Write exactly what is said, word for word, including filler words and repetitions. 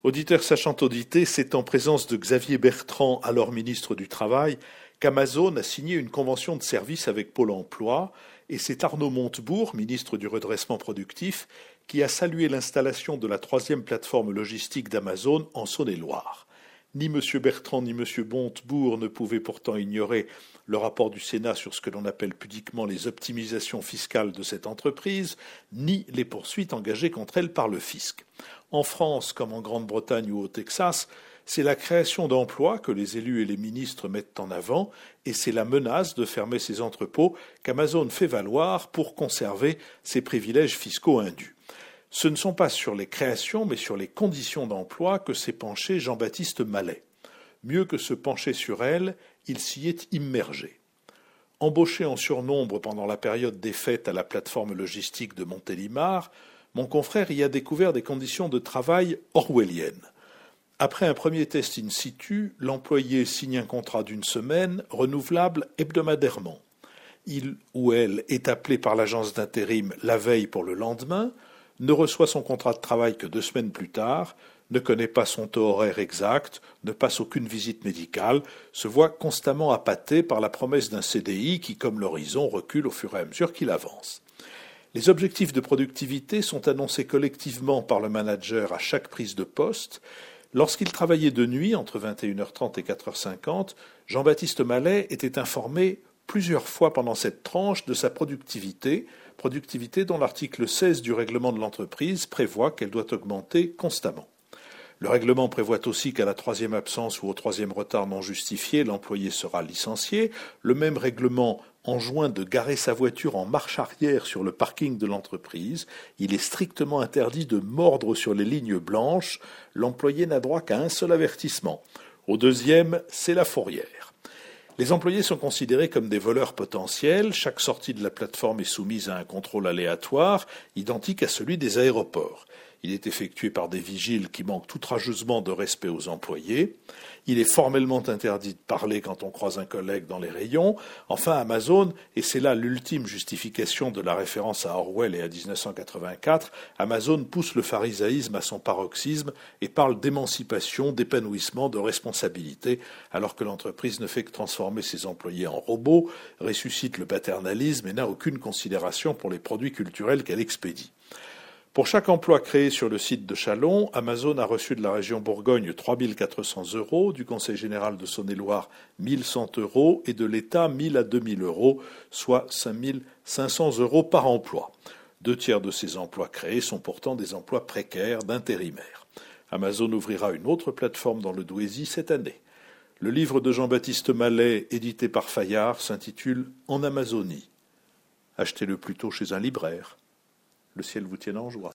Auditeur sachant auditer, c'est en présence de Xavier Bertrand, alors ministre du Travail, qu'Amazon a signé une convention de service avec Pôle emploi, et c'est Arnaud Montebourg, ministre du Redressement productif, qui a salué l'installation de la troisième plateforme logistique d'Amazon en Saône-et-Loire. Ni M. Bertrand ni M. Montebourg ne pouvaient pourtant ignorer le rapport du Sénat sur ce que l'on appelle pudiquement les optimisations fiscales de cette entreprise, ni les poursuites engagées contre elle par le fisc. En France, comme en Grande-Bretagne ou au Texas, c'est la création d'emplois que les élus et les ministres mettent en avant, et c'est la menace de fermer ces entrepôts qu'Amazon fait valoir pour conserver ses privilèges fiscaux indus. Ce ne sont pas sur les créations, mais sur les conditions d'emploi que s'est penché Jean-Baptiste Mallet. Mieux que se pencher sur elles, il s'y est immergé. Embauché en surnombre pendant la période des fêtes à la plateforme logistique de Montélimar, mon confrère y a découvert des conditions de travail orwelliennes. Après un premier test in situ, l'employé signe un contrat d'une semaine, renouvelable hebdomadairement. Il ou elle est appelé par l'agence d'intérim la veille pour le lendemain, ne reçoit son contrat de travail que deux semaines plus tard, ne connaît pas son taux horaire exact, ne passe aucune visite médicale, se voit constamment appâté par la promesse d'un C D I qui, comme l'horizon, recule au fur et à mesure qu'il avance. Les objectifs de productivité sont annoncés collectivement par le manager à chaque prise de poste. Lorsqu'il travaillait de nuit, entre vingt et une heures trente et quatre heures cinquante, Jean-Baptiste Mallet était informé plusieurs fois pendant cette tranche de sa productivité, productivité dont l'article seize du règlement de l'entreprise prévoit qu'elle doit augmenter constamment. Le règlement prévoit aussi qu'à la troisième absence ou au troisième retard non justifié, l'employé sera licencié. Le même règlement enjoint de garer sa voiture en marche arrière sur le parking de l'entreprise. Il est strictement interdit de mordre sur les lignes blanches. L'employé n'a droit qu'à un seul avertissement. Au deuxième, c'est la fourrière. Les employés sont considérés comme des voleurs potentiels. Chaque sortie de la plateforme est soumise à un contrôle aléatoire, identique à celui des aéroports. Il est effectué par des vigiles qui manquent outrageusement de respect aux employés. Il est formellement interdit de parler quand on croise un collègue dans les rayons. Enfin, Amazon, et c'est là l'ultime justification de la référence à Orwell et à dix-neuf cent quatre-vingt-quatre, Amazon pousse le pharisaïsme à son paroxysme et parle d'émancipation, d'épanouissement, de responsabilité, alors que l'entreprise ne fait que transformer ses employés en robots, ressuscite le paternalisme et n'a aucune considération pour les produits culturels qu'elle expédie. Pour chaque emploi créé sur le site de Châlons, Amazon a reçu de la région Bourgogne trois mille quatre cents euros, du Conseil général de Saône-et-Loire mille cent euros et de l'État mille à deux mille euros, soit cinq mille cinq cents euros par emploi. Deux tiers de ces emplois créés sont pourtant des emplois précaires d'intérimaires. Amazon ouvrira une autre plateforme dans le Douaisis cette année. Le livre de Jean-Baptiste Mallet, édité par Fayard, s'intitule « En Amazonie ». Achetez-le plutôt chez un libraire. Le ciel vous tienne en joie.